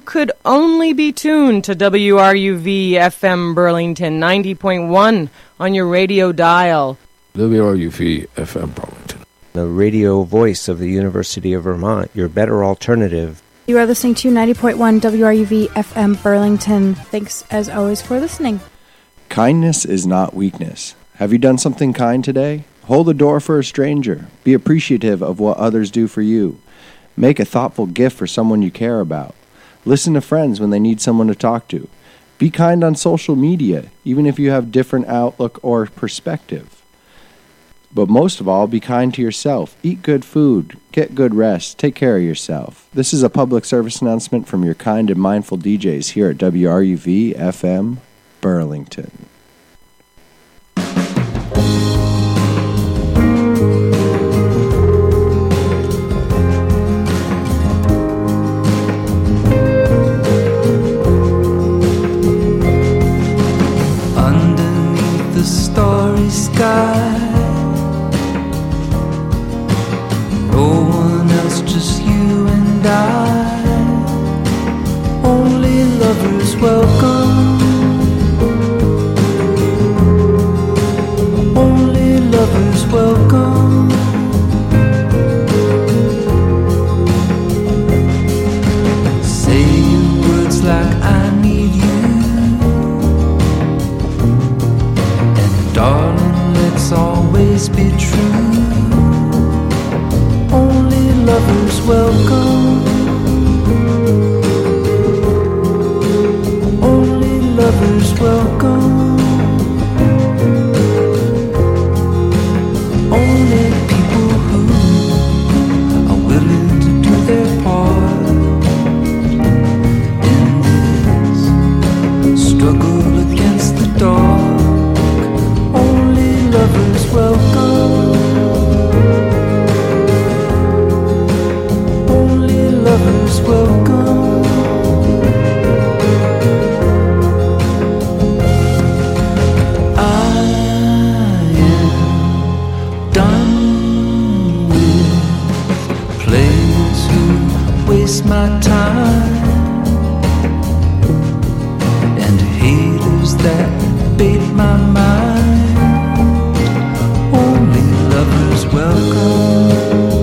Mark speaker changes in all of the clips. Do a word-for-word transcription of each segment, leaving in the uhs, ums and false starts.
Speaker 1: could only be tuned to W R U V F M Burlington ninety point one on your radio dial.
Speaker 2: W R U V F M Burlington,
Speaker 3: the radio voice of the University of Vermont, your better alternative.
Speaker 4: You are listening to ninety point one W R U V F M Burlington. Thanks, as always, for listening.
Speaker 5: Kindness is not weakness. Have you done something kind today? Hold the door for a stranger. Be appreciative of what others do for you. Make a thoughtful gift for someone you care about. Listen to friends when they need someone to talk to. Be kind on social media, even if you have different outlook or perspective. But most of all, be kind to yourself. Eat good food. Get good rest. Take care of yourself. This is a public service announcement from your kind and mindful D Js here at W R U V F M Burlington.
Speaker 6: Underneath the starry sky, no one else, just you and I. Only lovers welcome. Only lovers welcome. Saying words like I need you, and darling, let's always be true. Only lovers welcome. Only lovers welcome. Only people who are willing to do their part in this struggle against the dark. Only lovers welcome. Lovers welcome. I am done with players who waste my time and haters that bait my mind. Only lovers welcome.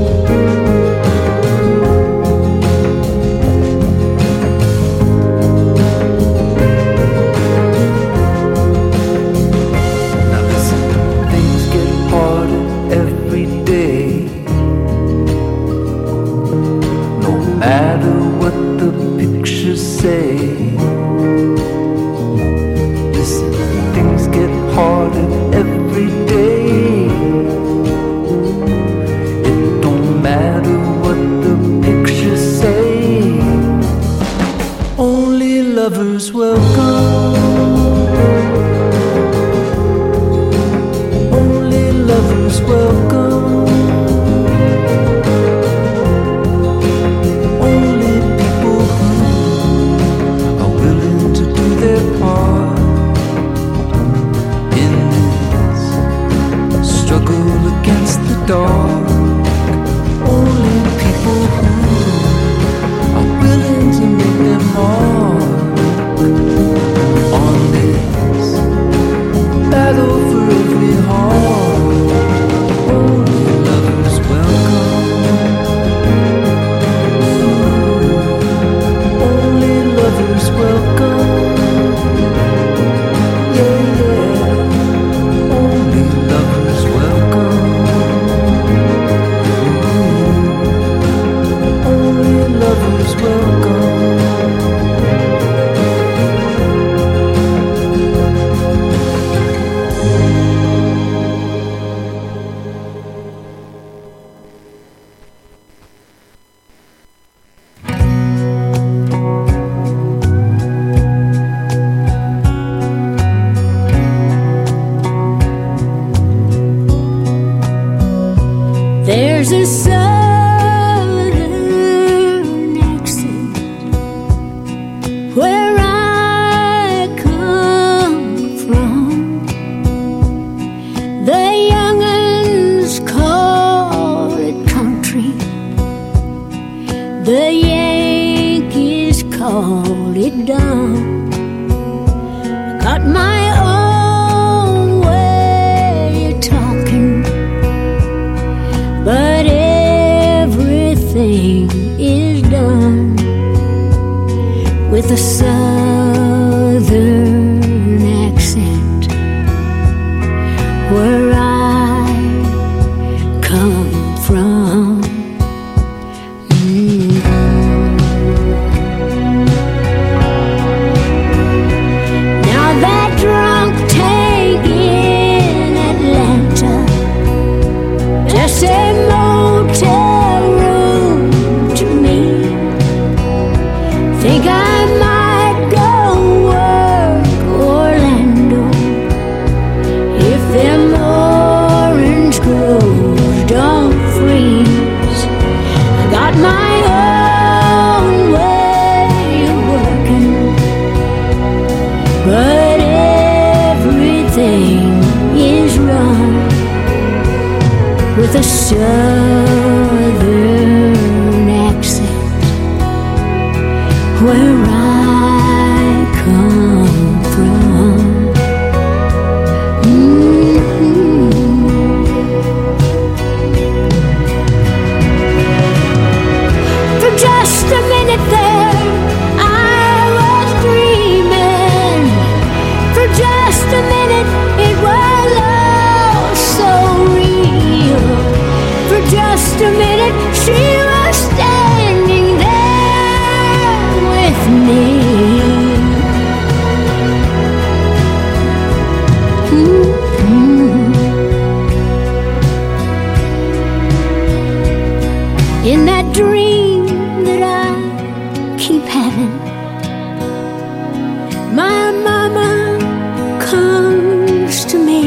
Speaker 7: There's a southern accent where I come from. The young'uns call it country, the Yankees call call it done. I got my own way of talking, but everything is done with a southern accent where I come from. Mm. Now that drunk tank in Atlanta, just a motel room to me. Think I might go work Orlando if them orange groves don't freeze. I got my own way of working, but everything is run with a southern accent where I come from. Mm-hmm. For just a minute there, I was dreaming. For just a minute, it was all so real. For just a minute, she was standing there with me. Mm-hmm. In that dream that I keep having, my mama comes to me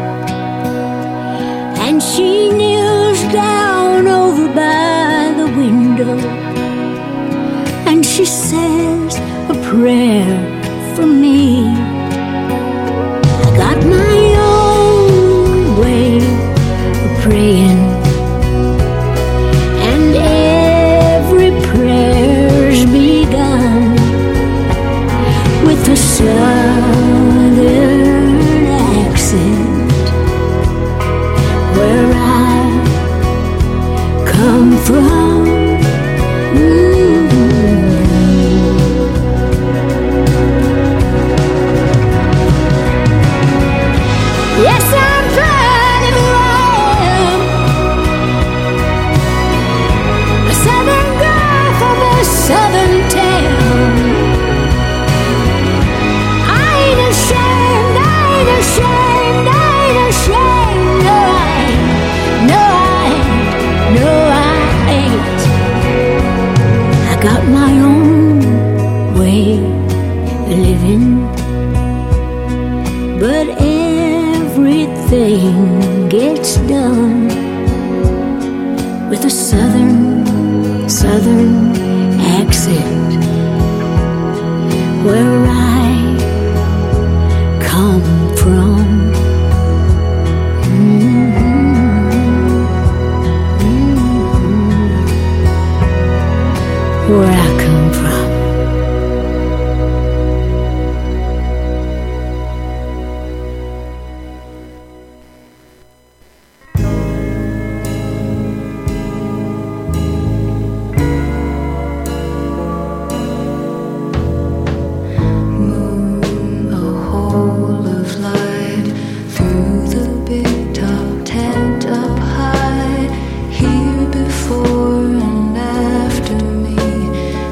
Speaker 7: and she kneels down over by the window and she says a prayer for me. I got my own way of praying, and every prayer's begun with a southern accent where I come from. Mm-hmm. Yes, I'm proud of who I am, a southern girl from a southern town. I ain't ashamed, I ain't ashamed, I ain't ashamed. No, I ain't, no, I ain't, no, I ain't. I got my own way of living, but everything gets done with a southern, southern accent where I come from. Mm-hmm. Mm-hmm. Where I come from.
Speaker 6: Moon, a hole of light through the big top tent up high. Here before and after me,